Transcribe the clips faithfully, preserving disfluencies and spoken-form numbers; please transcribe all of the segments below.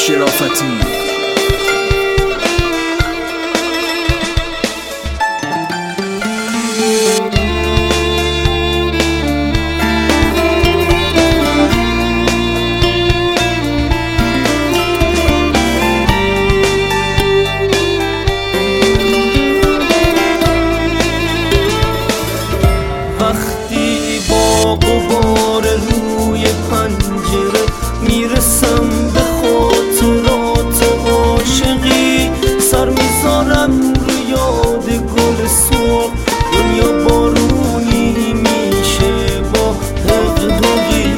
شرافتی. وقتی با غبار روی پنجره میرسم به خاطرات عاشقی، سر میذارم رو یاد گل سرخ، دنیا بارونی میشه با دغدغه‌ای.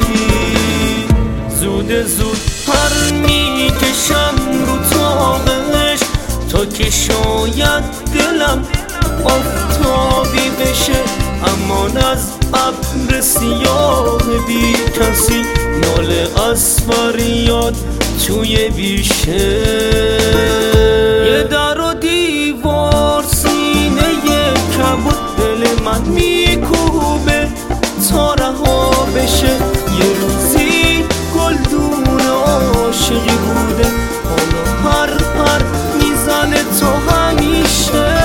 زود زود پر میکشم رو طاقش تا که شاید دلم آفتابی بشه، اما از ابر سیاه بی کسی ناله از فریاد توی بیشه. یه در و دیوار سینه کبود دل من میکوبه تا رها بشه. یه روزی گلدون عاشقی بوده، حالا هر پر میزنه تا همیشه.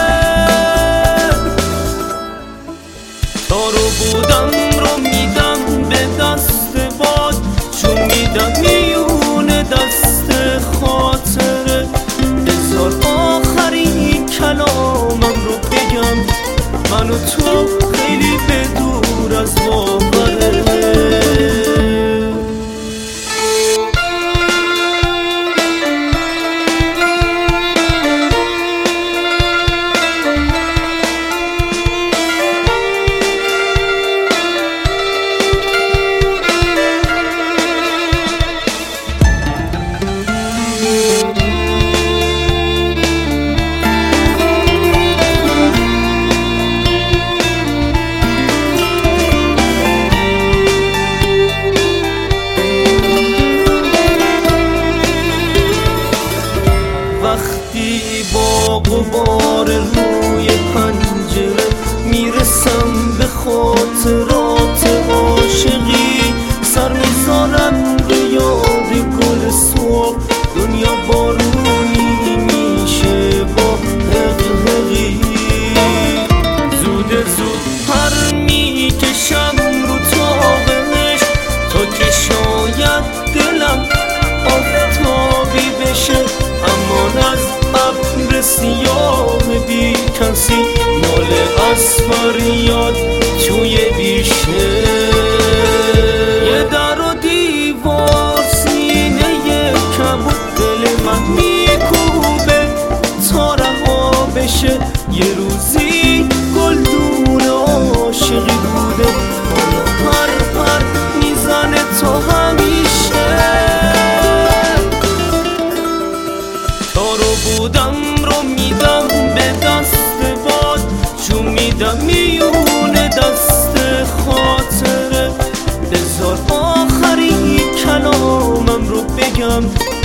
تارو بودم رو میدم به دست باد، چون میدم میونه دست خاطره. بذار آخرین کلامم رو بگم، من و تو خیلی به دور از باوره. وقتی با غبار روی پنجره میرسم به خاطرات عاشقی، سر میذارم رو یاد گل سرخ، دنیا بارونی میشه با دغدغه‌ای. زود زود پر میکشم رو طاقش تا که شاید دلم آفتابی بشه، اما از ابر سیاه بی کسی ناله از فریاد توی بیشه. یه در و دیوار سینه کبود دل من میکوبه تا رها بشه. یه روزی گلدون عاشقی بوده، حالا پر پر میزنه تا همیشه. تارو بودم رو میدم به دست باد، چون میدم میونه دست خاطره. بذار آخرین کلامم رو بگم،